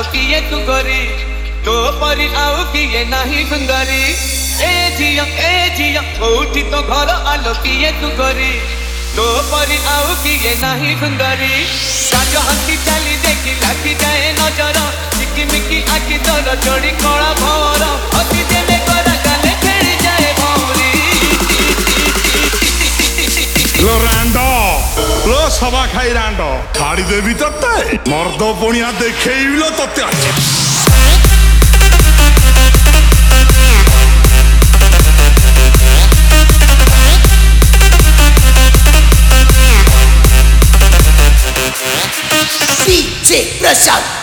किए तू गोरी तो परी आउ किए नहीं सुंदरी ए झिया उठी तो घर आलो किए तू गोरी तो परी आउ किए नहीं सुंदरी राज हंसी चाली देखी लगी जाए नजर चिकिमिकी आखि तोर चोरी कला भवर हसी देले करा गाले खेली जाए भौरी लो रांडो लो सभा खाई रांडो छाड़ी देवी तत्ते मर्द पुणिया देखेइलो तत्ते DJ Prashant